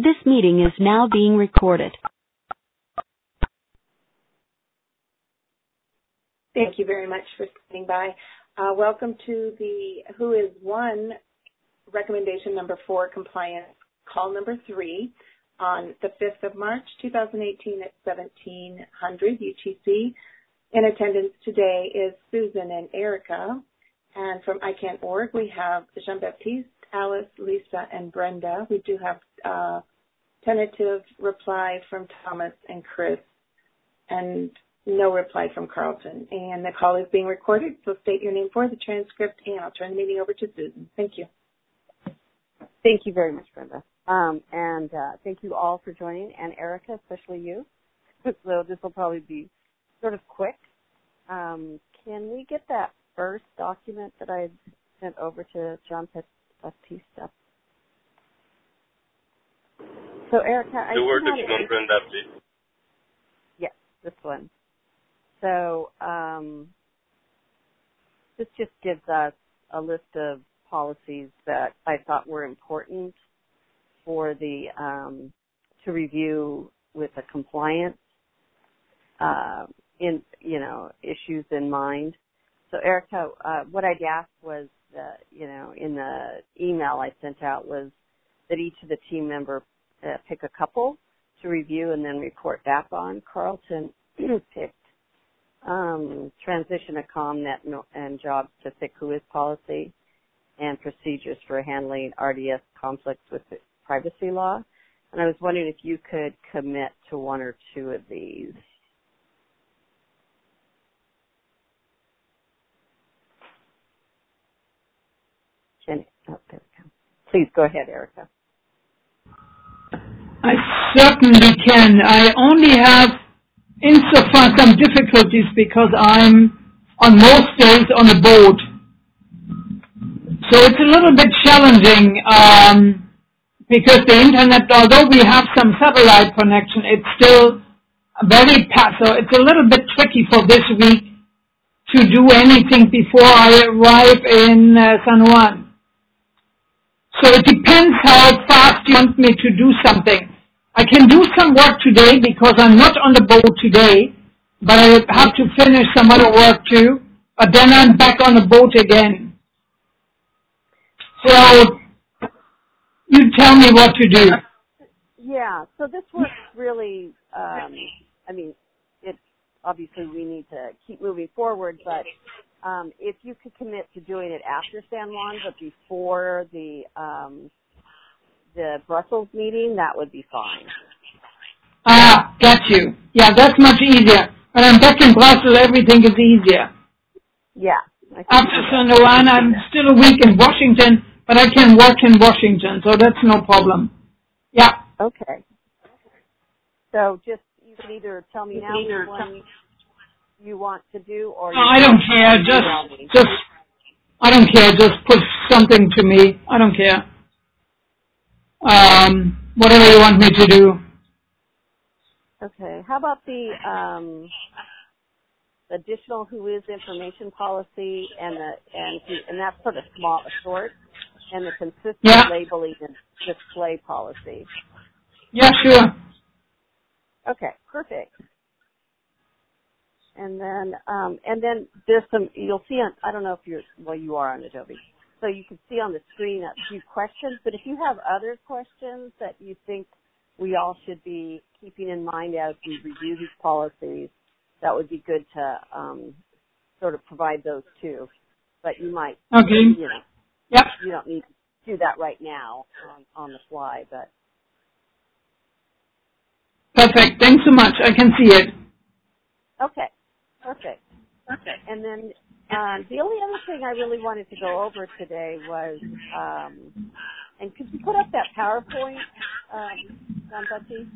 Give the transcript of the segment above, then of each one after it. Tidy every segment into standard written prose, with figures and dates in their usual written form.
This meeting is now being recorded. Thank you very much for standing by. Welcome to the Who is One recommendation number 4 compliance call number 3 on the 5th of March 2018 at 1700 UTC. In attendance today is Susan and Erica. And from ICANN.org we have Jean-Baptiste, Alice, Lisa, and Brenda. We do have tentative reply from Thomas and Chris, and no reply from Carlton. And the call is being recorded, so state your name for the transcript, and I'll turn the meeting over to Susan. Thank you. Thank you very much, Brenda. And thank you all for joining, and Erica, especially you. So this will probably be sort of quick. Can we get that first document that I sent over to Jean-Baptiste? So, Erica, the word that you want, Brenda, please. Yes, this one. So this just gives us a list of policies that I thought were important for the to review with the compliance issues in mind. So, Erica, what I'd asked was in the email I sent out was that each of the team members pick a couple to review and then report back on. Carlton picked transition of ComNet and jobs to fix WHOIS policy and procedures for handling RDS conflicts with privacy law. And I was wondering if you could commit to one or two of these. There we go. Please go ahead, Erica. I certainly can. I only have, insofar, some difficulties because I'm on most days on a boat. So it's a little bit challenging because the internet, although we have some satellite connection, it's still very so it's a little bit tricky for this week to do anything before I arrive in San Juan. So it depends how fast you want me to do something. I can do some work today because I'm not on the boat today, but I have to finish some other work too, but then I'm back on the boat again. So you tell me what to do. Yeah, so this works really, obviously we need to keep moving forward, but if you could commit to doing it after San Juan, but before the Brussels meeting, that would be fine. Got you. Yeah, that's much easier. When I'm back in Brussels, everything is easier. Yeah. After San Juan, I'm still a week in Washington, but I can work in Washington, so that's no problem. Yeah. Okay. So just, you can either tell me now which one you want to do, or I don't care. Just I don't care. Just put something to me. I don't care. Whatever you want me to do. Okay. How about the additional WHOIS information policy and that's sort of short, and the consistent labeling and display policy? Yeah, sure. Okay, perfect. And then there's some, you'll see on, I don't know if you are on Adobe. So you can see on the screen a few questions, but if you have other questions that you think we all should be keeping in mind as we review these policies, that would be good to sort of provide those too. But you might, you don't need to do that right now on the fly, but. Perfect. Thanks so much. I can see it. Okay. Perfect. And then the only other thing I really wanted to go over today was, and could you put up that PowerPoint, Jean-Baptiste?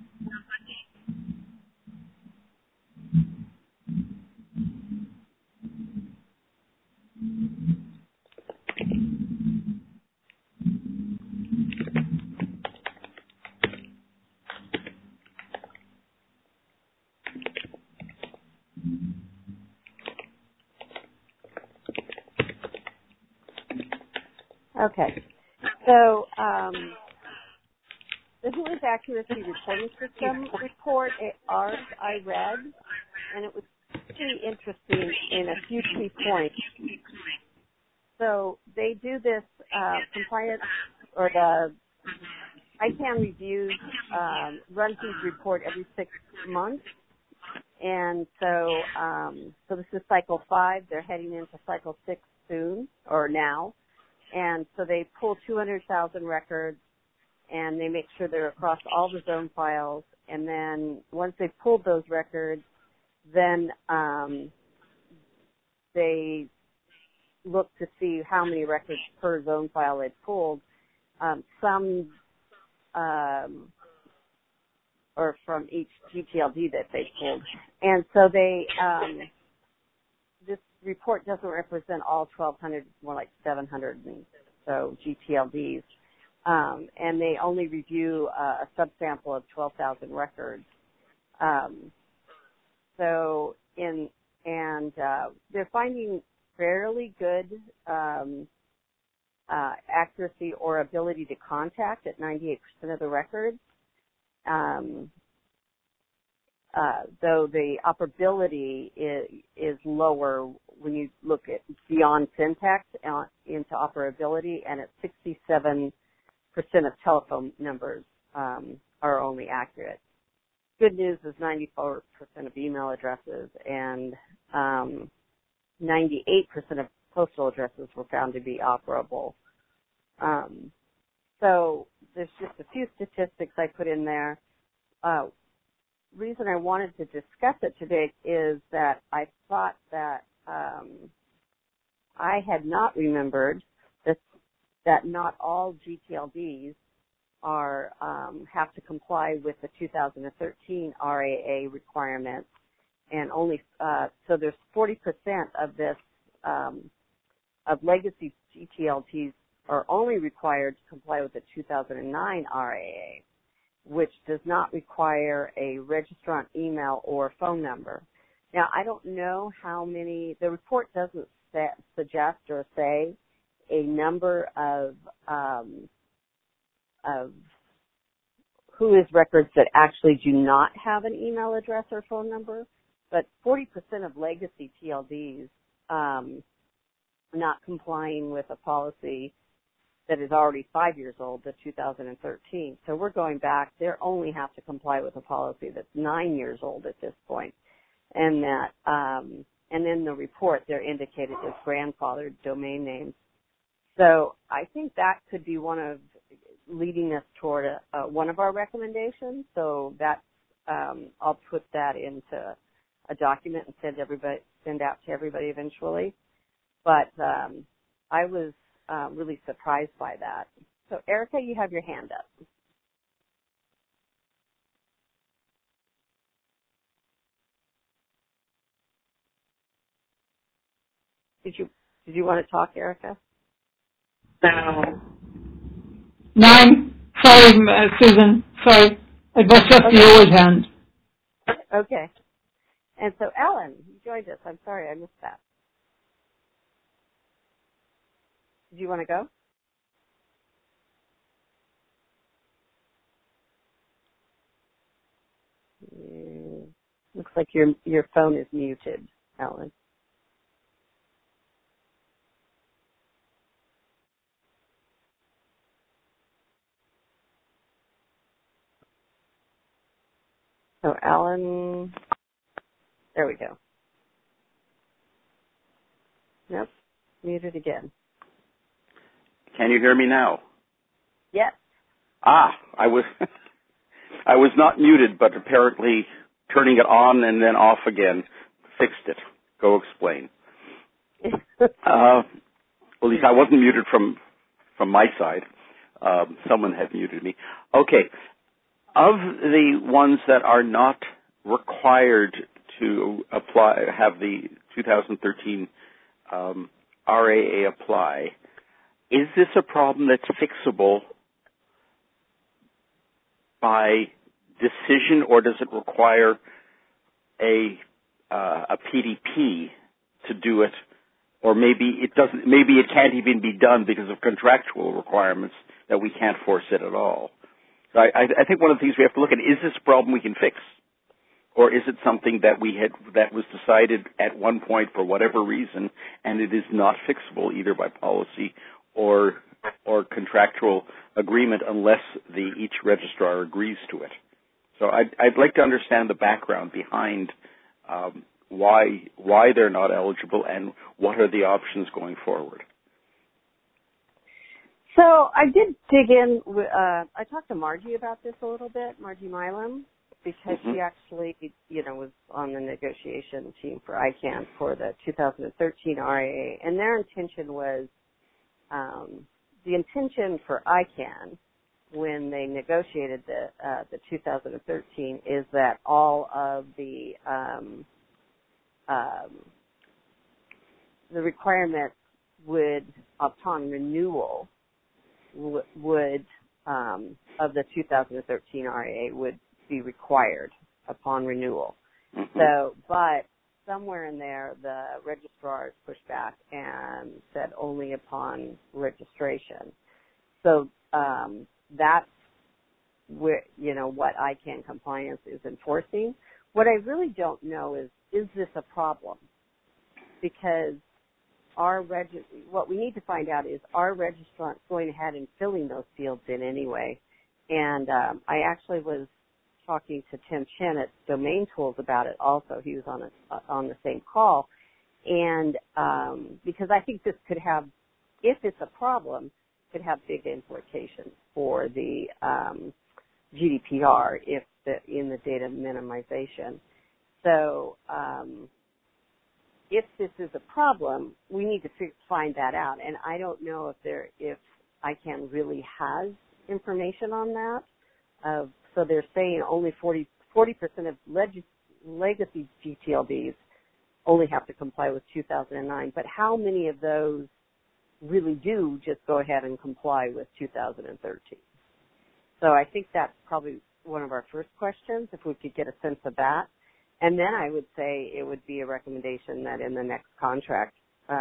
Okay. So this Who is Accuracy Reporting System report, ours I read, and it was pretty interesting in a few key points. So they do this compliance, or the ICANN reviews, runs these report every 6 months. And so this is cycle 5. They're heading into cycle 6 soon, or now. And so they pull 200,000 records, and they make sure they're across all the zone files. And then once they've pulled those records, then they look to see how many records per zone file they've pulled. Some or from each GTLD that they pulled. And so they, this report doesn't represent all 1,200, more like 700 and so GTLDs. And they only review a subsample of 12,000 records. They're finding fairly good accuracy or ability to contact at 98% of the records. Though the operability is lower when you look at beyond syntax into operability, and at 67% of telephone numbers are only accurate. Good news is 94% of email addresses and 98% of postal addresses were found to be operable. So there's just a few statistics I put in there. Reason I wanted to discuss it today is that I thought that I had not remembered that not all GTLDs have to comply with the 2013 RAA requirements, and only so there's 40% of this of legacy GTLDs are only required to comply with the 2009 RAA, which does not require a registrant email or phone number. Now, I don't know how many, the report doesn't suggest or say a number of WHOIS records that actually do not have an email address or phone number, but 40% of legacy TLDs not complying with a policy that is already 5 years old, the 2013. So we're going back. They only have to comply with a policy that's 9 years old at this point. And that, and in the report, they're indicated as grandfathered domain names. So I think that could be one of leading us toward one of our recommendations. So that I'll put that into a document and send out to everybody eventually. But I was really surprised by that. So Erica, you have your hand up. Did you want to talk, Erica? No. 9. Sorry, Susan. Sorry. It was just the old hand. Okay. And so Ellen, you joined us. I'm sorry, I missed that. Did you want to go? Looks like your phone is muted, Ellen. So Alan, there we go. Nope, muted again. Can you hear me now? Yes. I was I was not muted, but apparently turning it on and then off again fixed it. Go explain. Well, at least I wasn't muted from my side. Someone had muted me. Okay. Of the ones that are not required to have the 2013 RAA apply, is this a problem that's fixable by decision, or does it require a PDP to do it, or maybe it doesn't? Maybe it can't even be done because of contractual requirements that we can't force it at all. So I think one of the things we have to look at, is this a problem we can fix? Or is it something that that was decided at one point for whatever reason, and it is not fixable either by policy or contractual agreement unless each registrar agrees to it? So I'd like to understand the background behind why they're not eligible and what are the options going forward. So I did dig in. I talked to Margie about this a little bit, Margie Milam, because she actually, was on the negotiation team for ICANN for the 2013 RIA, and their intention was, the intention for ICANN when they negotiated the 2013 is that all of the requirements would, upon renewal, would of the 2013 RIA would be required upon renewal. So, but somewhere in there, the registrars pushed back and said only upon registration. So that's where, what ICANN compliance is enforcing. What I really don't know is this a problem? Because what we need to find out is, are registrants going ahead and filling those fields in anyway? And I actually was talking to Tim Chen at Domain Tools about it also. He was on the same call. And because I think this could have, if it's a problem, could have big implications for the GDPR in the data minimization. So if this is a problem, we need to find that out. And I don't know if ICANN really has information on that. So they're saying only 40% of legacy GTLDs only have to comply with 2009. But how many of those really do just go ahead and comply with 2013? So I think that's probably one of our first questions, if we could get a sense of that. And then I would say it would be a recommendation that in the next contract,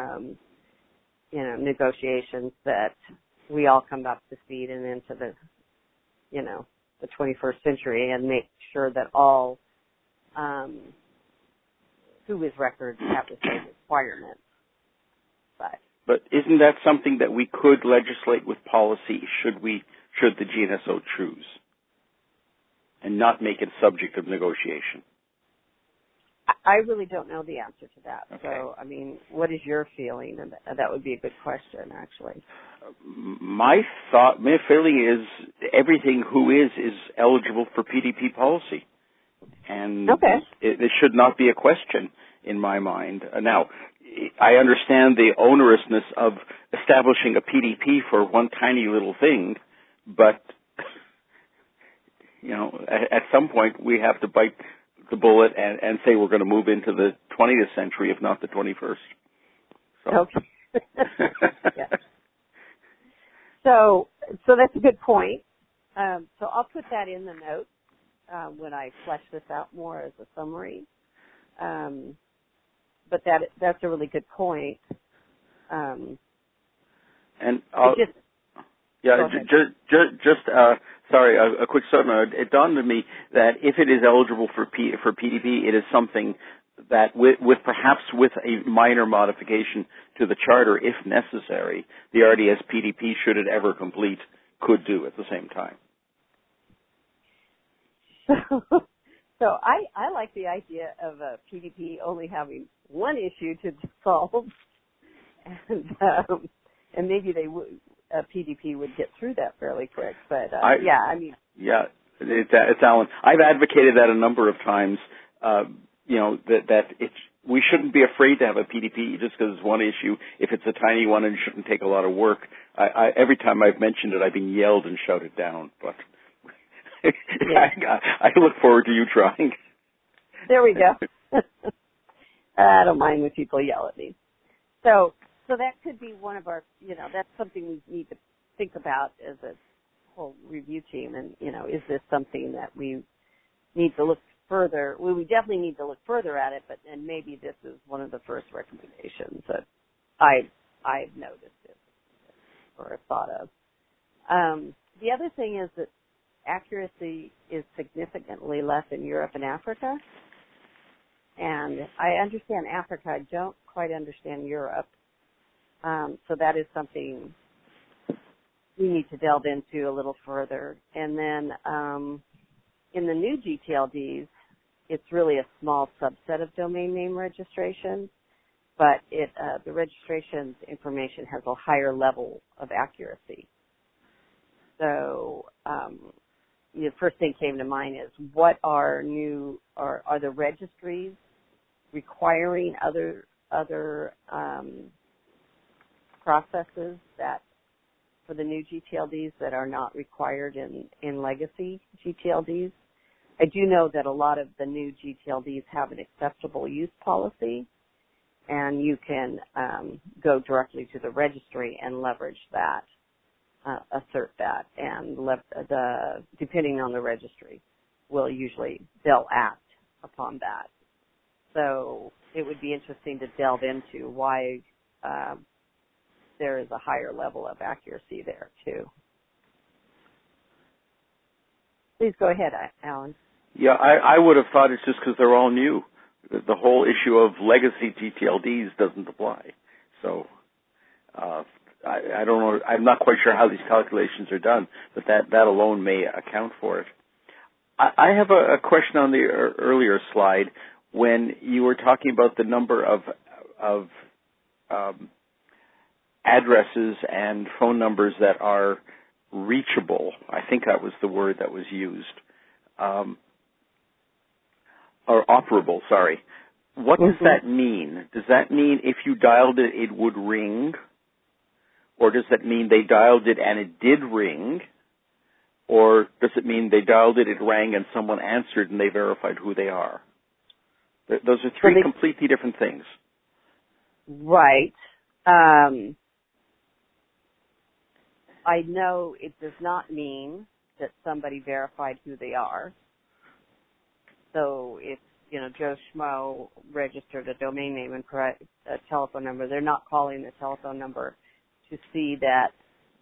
negotiations, that we all come up to speed and into the 21st century, and make sure that all who-is records have the same requirements. But isn't that something that we could legislate with policy should the GNSO choose, and not make it subject of negotiation? I really don't know the answer to that. Okay. So, what is your feeling? And that would be a good question, actually. My feeling is everything who is eligible for PDP policy. And it should not be a question in my mind. Now, I understand the onerousness of establishing a PDP for one tiny little thing, but, at some point we have to bite the bullet and say we're going to move into the 20th century, if not the 21st. So. Okay. Yeah. So that's a good point. So I'll put that in the notes when I flesh this out more as a summary. But that's a really good point. Sorry, a quick statement. It dawned on me that if it is eligible for PDP, it is something that with a minor modification to the charter, if necessary, the RDS PDP, should it ever complete, could do at the same time. So I like the idea of a PDP only having one issue to solve, and maybe a PDP would get through that fairly quick. But it's Alan. I've advocated that a number of times. That we shouldn't be afraid to have a PDP just because it's one issue. If it's a tiny one and shouldn't take a lot of work, every time I've mentioned it, I've been yelled and shouted down. But I look forward to you trying. There we go. I don't mind when people yell at me. So that could be one of our, that's something we need to think about as a whole review team. And, is this something that we need to look further? Well, we definitely need to look further at it, and maybe this is one of the first recommendations that I've noticed it or thought of. The other thing is that accuracy is significantly less in Europe and Africa. And I understand Africa. I don't quite understand Europe. So that is something we need to delve into a little further. And then in the new GTLDs, it's really a small subset of domain name registration, but the registration's information has a higher level of accuracy. So the first thing came to mind is what are the registries requiring other processes that for the new GTLDs that are not required in legacy GTLDs. I do know that a lot of the new GTLDs have an acceptable use policy, and you can go directly to the registry and leverage that, assert that, and depending on the registry, they'll act upon that. So it would be interesting to delve into why there is a higher level of accuracy there too. Please go ahead, Alan. Yeah, I would have thought it's just because they're all new. The whole issue of legacy GTLDs doesn't apply. So I don't know. I'm not quite sure how these calculations are done, but that alone may account for it. I have a question on the earlier slide when you were talking about the number of addresses and phone numbers that are reachable. I think that was the word that was used. Or operable, sorry. What does that mean? Does that mean if you dialed it, it would ring? Or does that mean they dialed it and it did ring? Or does it mean they dialed it, it rang, and someone answered and they verified who they are? Those are three completely different things. Right. I know it does not mean that somebody verified who they are. So if, Joe Schmo registered a domain name and a telephone number, they're not calling the telephone number to see that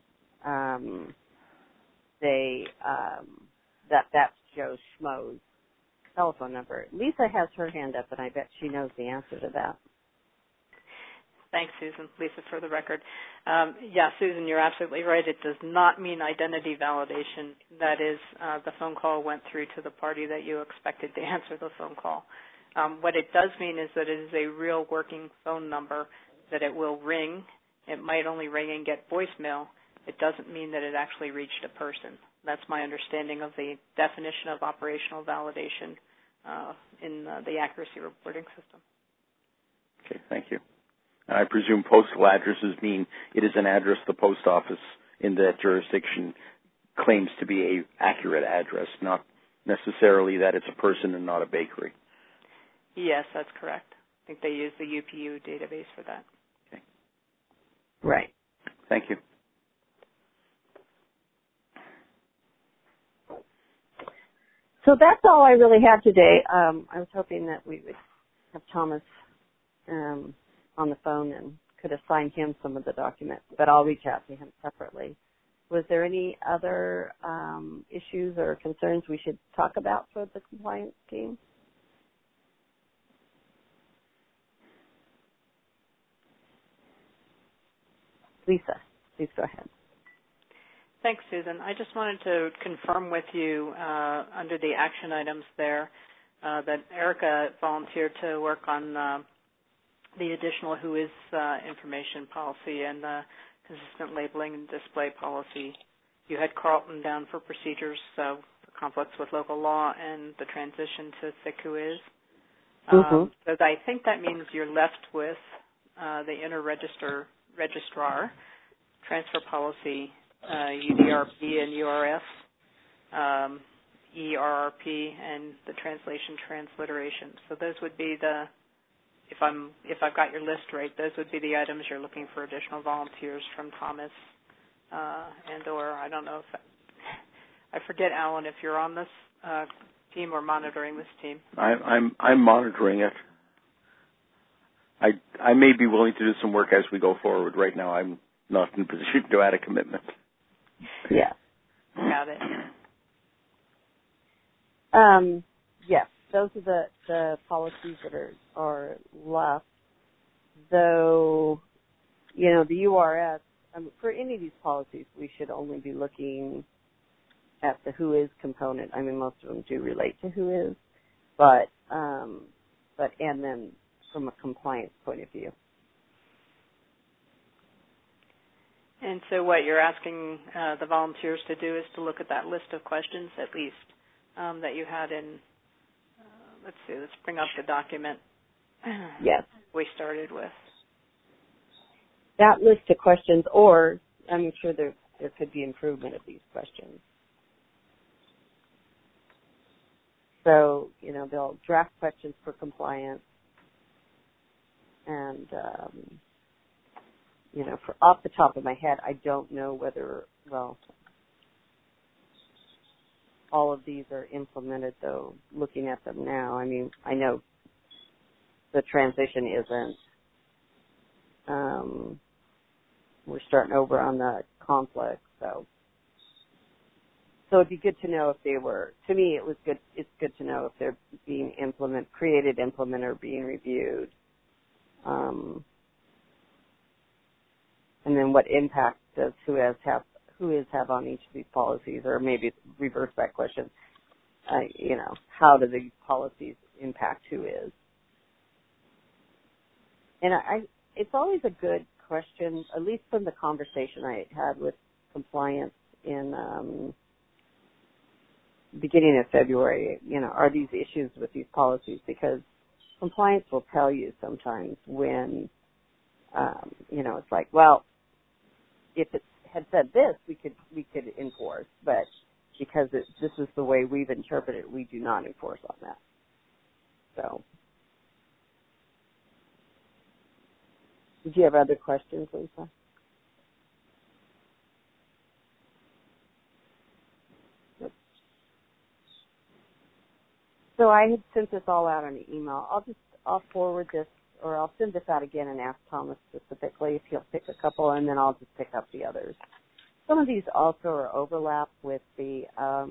that's Joe Schmo's telephone number. Lisa has her hand up, and I bet she knows the answer to that. Thanks, Susan. Lisa, for the record. Susan, you're absolutely right. It does not mean identity validation. That is, the phone call went through to the party that you expected to answer the phone call. What it does mean is that it is a real working phone number, that it will ring. It might only ring and get voicemail. It doesn't mean that it actually reached a person. That's my understanding of the definition of operational validation in the accuracy reporting system. Okay, thank you. I presume postal addresses mean it is an address the post office in that jurisdiction claims to be an accurate address, not necessarily that it's a person and not a bakery. Yes, that's correct. I think they use the UPU database for that. Okay. Right. Thank you. So that's all I really have today. I was hoping that we would have Thomas on the phone and could assign him some of the documents, but I'll reach out to him separately. Was there any other issues or concerns we should talk about for the compliance team? Lisa, please go ahead. Thanks, Susan. I just wanted to confirm with you under the action items there that Erica volunteered to work on the additional WHOIS information policy and the consistent labeling and display policy. You had Carlton down for procedures for conflicts with local law and the transition to SIC WHOIS. So I think that means you're left with the inter-registrar, transfer policy, UDRP and URF, ERRP, and the translation transliteration. So those would be if I've got your list right, those would be the items you're looking for additional volunteers from Thomas or I don't know if I forget, Alan, if you're on this team or monitoring this team. I'm monitoring it. I may be willing to do some work as we go forward. Right now, I'm not in a position to add a commitment. Yeah. Got it. Yes, those are the policies that are left. Though, the URS, for any of these policies, we should only be looking at the who is component. Most of them do relate to who is, but and then from a compliance point of view. And so what you're asking the volunteers to do is to look at that list of questions, at least, that you had in, let's bring up the document Yes. we started with. That list of questions, or I'm sure there could be improvement of these questions. So, they'll draft questions for compliance, and, for off the top of my head, I don't know whether, all of these are implemented, though, looking at them now. I know the transition isn't. We're starting over on the conflict, so it'd be good to know if they were, to me it was good, it's good to know if they're being created, implemented, or being reviewed. And then what impact does who is have on each of these policies, or maybe reverse that question, how do these policies impact who is? And it's always a good question, at least from the conversation I had with compliance in beginning of February, are these issues with these policies? Because compliance will tell you sometimes when, it's like, well, if it had said this, we could enforce, but because this is the way we've interpreted it, we do not enforce on that. So, did you have other questions, Lisa? So I had sent this all out on an email. I'll forward this, or I'll send this out again and ask Thomas specifically if he'll pick a couple, and then I'll just pick up the others. Some of these also are overlap with the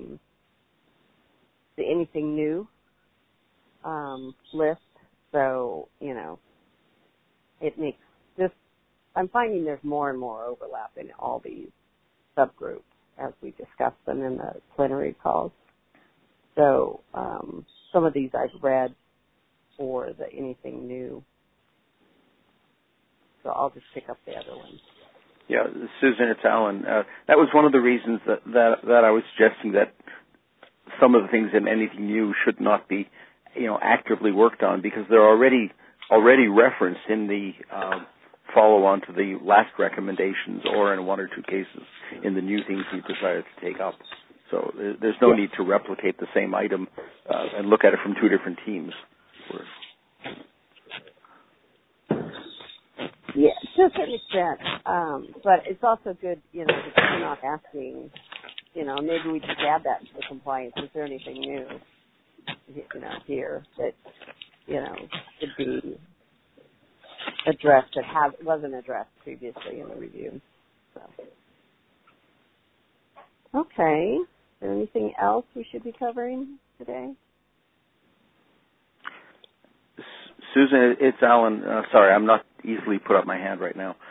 anything new list. So, it makes this, I'm finding there's more and more overlap in all these subgroups as we discuss them in the plenary calls. So, some of these I've read for the anything new. So I'll just pick up the other ones. Yeah, Susan, it's Alan. That was one of the reasons that I was suggesting that some of the things in anything new should not be, actively worked on, because they're already referenced in the follow-on to the last recommendations, or in one or two cases in the new things we decided to take up. So there's no need to replicate the same item and look at it from two different teams. Yeah, to a certain extent. But it's also good, that you're not asking, maybe we just add that to the compliance. Is there anything new, here that, should be addressed that wasn't addressed previously in the review? So. Okay. Is there anything else we should be covering today? Susan, it's Alan. Sorry, I'm not easily put up my hand right now.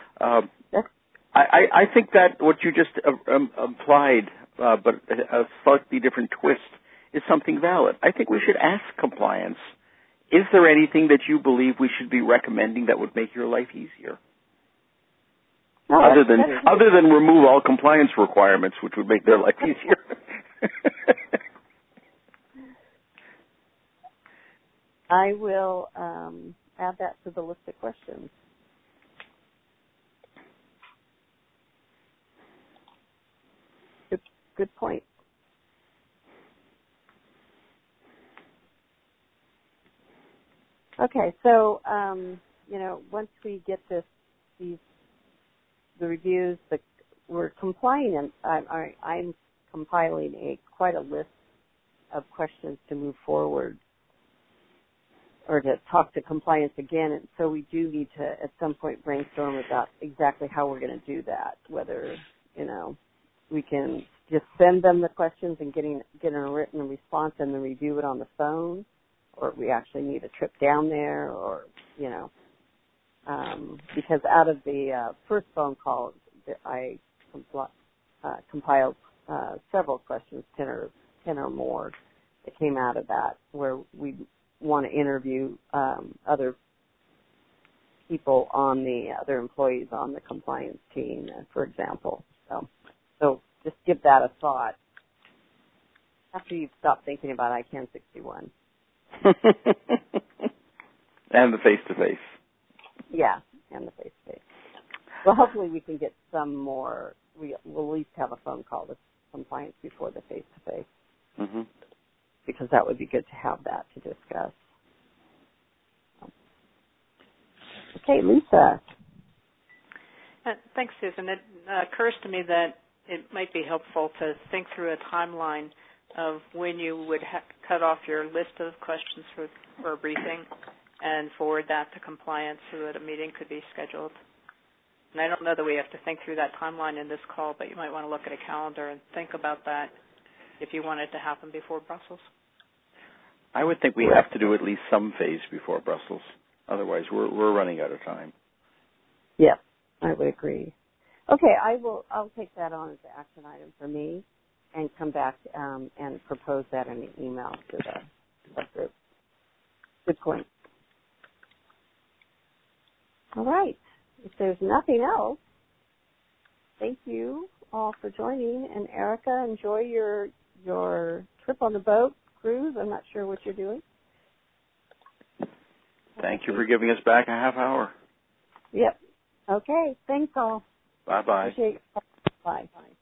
I think that what you just implied, but a slightly different twist, is something valid. I think we should ask compliance, is there anything that you believe we should be recommending that would make your life easier? No, other than remove all compliance requirements, which would make their life easier. I will add that to the list of questions. Good point. Okay, so once we get the reviews, we're compiling, and I'm compiling quite a list of questions to move forward, or to talk to compliance again. And so we do need to, at some point, brainstorm about exactly how we're going to do that, whether, we can just send them the questions and getting a written response and then review it on the phone, or we actually need a trip down there, or, because out of the first phone call, I compiled several questions, 10 or more, that came out of that, where we want to interview other people other employees on the compliance team, for example. So just give that a thought after you've stopped thinking about ICANN 61. And the face-to-face. Yeah, and the face-to-face. Well, hopefully we can get some more. We'll at least have a phone call with compliance before the face-to-face, mm-hmm. because that would be good to have that to discuss. Okay, Lisa. Thanks, Susan. It occurs to me that it might be helpful to think through a timeline of when you would cut off your list of questions for a briefing and forward that to compliance so that a meeting could be scheduled. And I don't know that we have to think through that timeline in this call, but you might want to look at a calendar and think about that if you want it to happen before Brussels. I would think we have to do at least some phase before Brussels. Otherwise, we're running out of time. Yeah, I would agree. Okay, I'll take that on as an action item for me and come back and propose that in an email to the group. Good point. All right. If there's nothing else, thank you all for joining. And Erica, enjoy your trip on the boat cruise. I'm not sure what you're doing. Thank you for giving us back a half hour. Yep. Okay. Thanks all. Bye-bye. Appreciate it. Bye.